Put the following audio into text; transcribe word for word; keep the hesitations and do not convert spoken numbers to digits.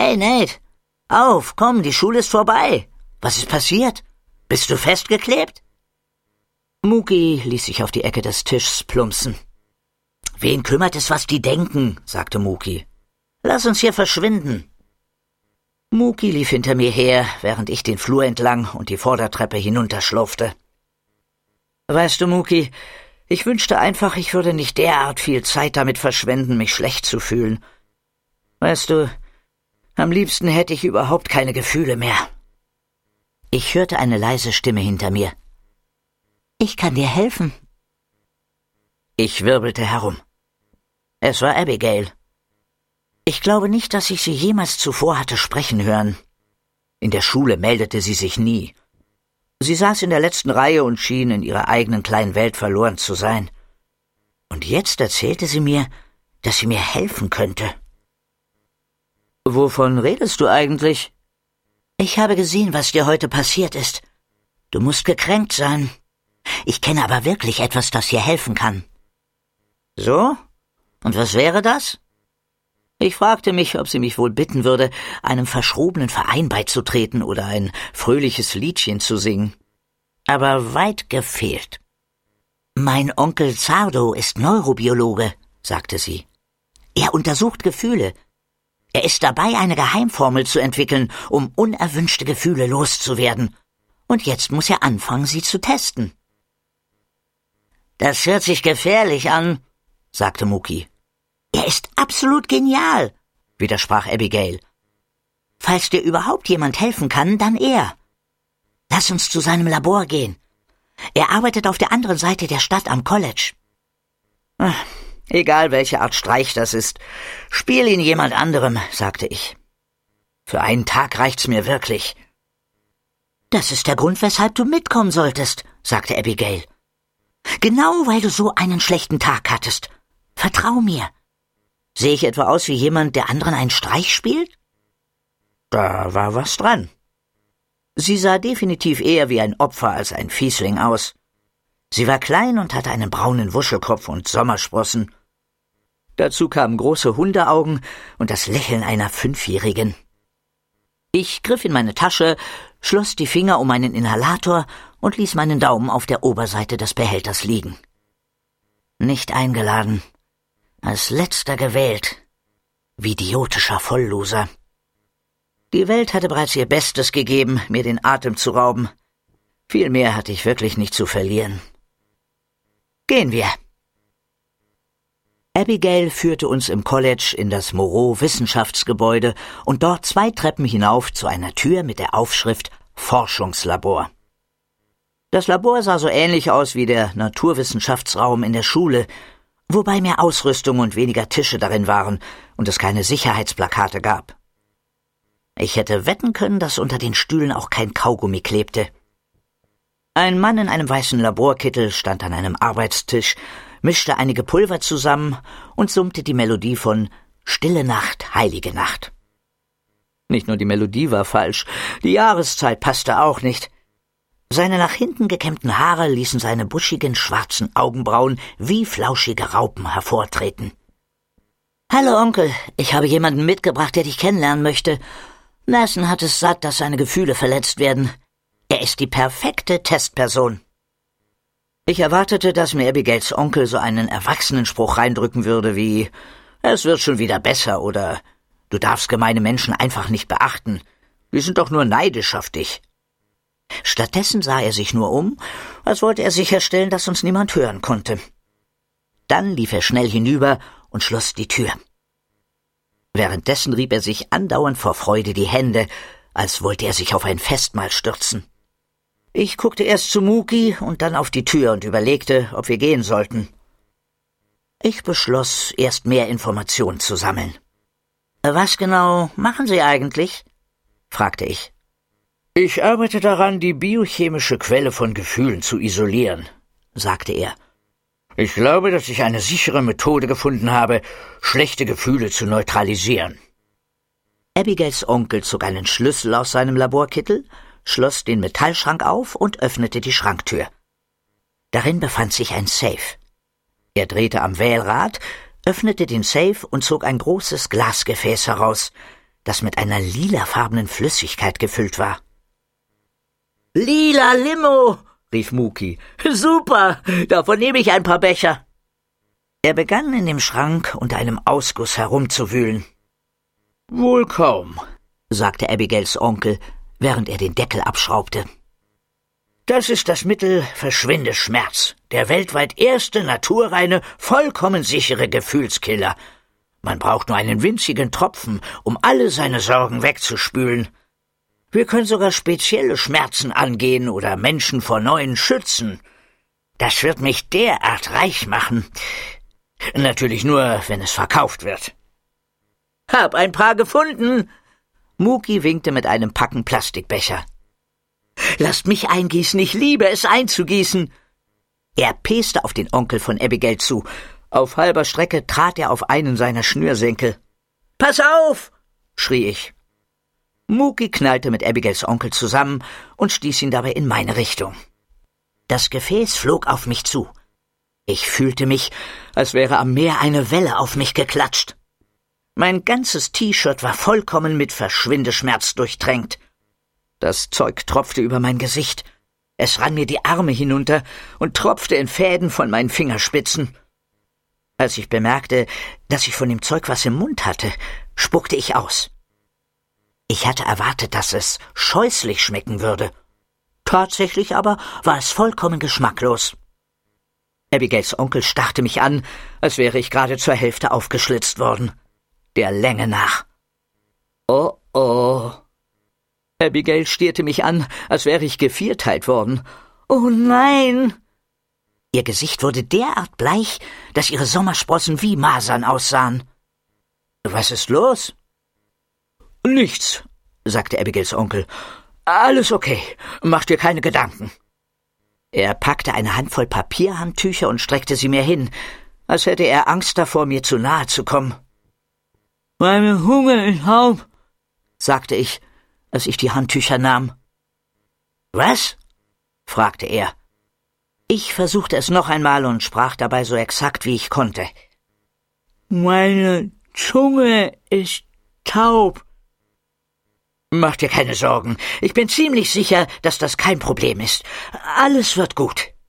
Hey, Nate! Auf, komm, die Schule ist vorbei! Was ist passiert? Bist du festgeklebt? Mookie ließ sich auf die Ecke des Tischs plumpsen. »Wen kümmert es, was die denken?« sagte Mookie. »Lass uns hier verschwinden.« Mookie lief hinter mir her, während ich den Flur entlang und die Vordertreppe hinunterschlurfte. »Weißt du, Mookie, ich wünschte einfach, ich würde nicht derart viel Zeit damit verschwenden, mich schlecht zu fühlen. Weißt du, am liebsten hätte ich überhaupt keine Gefühle mehr.« Ich hörte eine leise Stimme hinter mir. »Ich kann dir helfen.« Ich wirbelte herum. Es war Abigail. Ich glaube nicht, dass ich sie jemals zuvor hatte sprechen hören. In der Schule meldete sie sich nie. Sie saß in der letzten Reihe und schien in ihrer eigenen kleinen Welt verloren zu sein. Und jetzt erzählte sie mir, dass sie mir helfen könnte. »Wovon redest du eigentlich?« »Ich habe gesehen, was dir heute passiert ist. Du musst gekränkt sein. Ich kenne aber wirklich etwas, das dir helfen kann.« »So? Und was wäre das?« Ich fragte mich, ob sie mich wohl bitten würde, einem verschrobenen Verein beizutreten oder ein fröhliches Liedchen zu singen. Aber weit gefehlt. »Mein Onkel Zardo ist Neurobiologe«, sagte sie. »Er untersucht Gefühle. Er ist dabei, eine Geheimformel zu entwickeln, um unerwünschte Gefühle loszuwerden. Und jetzt muss er anfangen, sie zu testen.« »Das hört sich gefährlich an«, sagte Mookie. »Er ist absolut genial«, widersprach Abigail. »Falls dir überhaupt jemand helfen kann, dann er. Lass uns zu seinem Labor gehen. Er arbeitet auf der anderen Seite der Stadt am College.« Ach, »Egal, welche Art Streich das ist, spiel ihn jemand anderem«, sagte ich. »Für einen Tag reicht's mir wirklich.« »Das ist der Grund, weshalb du mitkommen solltest«, sagte Abigail. »Genau, weil du so einen schlechten Tag hattest. Vertrau mir. Sehe ich etwa aus wie jemand, der anderen einen Streich spielt?« Da war was dran. Sie sah definitiv eher wie ein Opfer als ein Fiesling aus. Sie war klein und hatte einen braunen Wuschelkopf und Sommersprossen. Dazu kamen große Hundeaugen und das Lächeln einer Fünfjährigen. Ich griff in meine Tasche, schloss die Finger um meinen Inhalator und ließ meinen Daumen auf der Oberseite des Behälters liegen. Nicht eingeladen. Als letzter gewählt. Wie idiotischer Vollloser. Die Welt hatte bereits ihr Bestes gegeben, mir den Atem zu rauben. Viel mehr hatte ich wirklich nicht zu verlieren. »Gehen wir.« Abigail führte uns im College in das Moreau-Wissenschaftsgebäude und dort zwei Treppen hinauf zu einer Tür mit der Aufschrift »Forschungslabor«. Das Labor sah so ähnlich aus wie der Naturwissenschaftsraum in der Schule, wobei mehr Ausrüstung und weniger Tische darin waren und es keine Sicherheitsplakate gab. Ich hätte wetten können, dass unter den Stühlen auch kein Kaugummi klebte. Ein Mann in einem weißen Laborkittel stand an einem Arbeitstisch, mischte einige Pulver zusammen und summte die Melodie von »Stille Nacht, heilige Nacht«. Nicht nur die Melodie war falsch, die Jahreszeit passte auch nicht. Seine nach hinten gekämmten Haare ließen seine buschigen schwarzen Augenbrauen wie flauschige Raupen hervortreten. »Hallo, Onkel, ich habe jemanden mitgebracht, der dich kennenlernen möchte. Nathan hat es satt, dass seine Gefühle verletzt werden. Er ist die perfekte Testperson.« Ich erwartete, dass mir Abigails Onkel so einen Erwachsenenspruch reindrücken würde wie »Es wird schon wieder besser« oder »Du darfst gemeine Menschen einfach nicht beachten. Wir sind doch nur neidisch auf dich.« Stattdessen sah er sich nur um, als wollte er sicherstellen, dass uns niemand hören konnte. Dann lief er schnell hinüber und schloss die Tür. Währenddessen rieb er sich andauernd vor Freude die Hände, als wollte er sich auf ein Festmahl stürzen. Ich guckte erst zu Mookie und dann auf die Tür und überlegte, ob wir gehen sollten. Ich beschloss, erst mehr Informationen zu sammeln. »Was genau machen Sie eigentlich?« fragte ich. »Ich arbeite daran, die biochemische Quelle von Gefühlen zu isolieren«, sagte er. »Ich glaube, dass ich eine sichere Methode gefunden habe, schlechte Gefühle zu neutralisieren.« Abigails Onkel zog einen Schlüssel aus seinem Laborkittel, schloss den Metallschrank auf und öffnete die Schranktür. Darin befand sich ein Safe. Er drehte am Wählrad, öffnete den Safe und zog ein großes Glasgefäß heraus, das mit einer lilafarbenen Flüssigkeit gefüllt war. »Lila Limo«, rief Muki. »Super, davon nehme ich ein paar Becher.« Er begann in dem Schrank unter einem Ausguss herumzuwühlen. »Wohl kaum«, sagte Abigails Onkel, während er den Deckel abschraubte. »Das ist das Mittel Verschwindeschmerz, der weltweit erste naturreine, vollkommen sichere Gefühlskiller. Man braucht nur einen winzigen Tropfen, um alle seine Sorgen wegzuspülen. Wir können sogar spezielle Schmerzen angehen oder Menschen vor neuen schützen. Das wird mich derart reich machen. Natürlich nur, wenn es verkauft wird.« »Hab ein paar gefunden!« Muki winkte mit einem Packen Plastikbecher. »Lasst mich eingießen, ich liebe es einzugießen!« Er peste auf den Onkel von Abigail zu. Auf halber Strecke trat er auf einen seiner Schnürsenkel. »Pass auf!« schrie ich. Muki knallte mit Abigails Onkel zusammen und stieß ihn dabei in meine Richtung. Das Gefäß flog auf mich zu. Ich fühlte mich, als wäre am Meer eine Welle auf mich geklatscht. Mein ganzes T-Shirt war vollkommen mit Verschwindeschmerz durchtränkt. Das Zeug tropfte über mein Gesicht. Es rann mir die Arme hinunter und tropfte in Fäden von meinen Fingerspitzen. Als ich bemerkte, dass ich von dem Zeug was im Mund hatte, spuckte ich aus. Ich hatte erwartet, dass es scheußlich schmecken würde. Tatsächlich aber war es vollkommen geschmacklos. Abigails Onkel starrte mich an, als wäre ich gerade zur Hälfte aufgeschlitzt worden. Der Länge nach. Oh, oh. Abigail stierte mich an, als wäre ich gevierteilt worden. Oh nein! Ihr Gesicht wurde derart bleich, dass ihre Sommersprossen wie Masern aussahen. »Was ist los?« »Nichts«, sagte Abigails Onkel. »Alles okay, mach dir keine Gedanken.« Er packte eine Handvoll Papierhandtücher und streckte sie mir hin, als hätte er Angst davor, mir zu nahe zu kommen. »Meine Hunger ist taub«, sagte ich, als ich die Handtücher nahm. »Was?« fragte er. Ich versuchte es noch einmal und sprach dabei so exakt, wie ich konnte. »Meine Zunge ist taub.« »Mach dir keine Sorgen. Ich bin ziemlich sicher, dass das kein Problem ist. Alles wird gut.«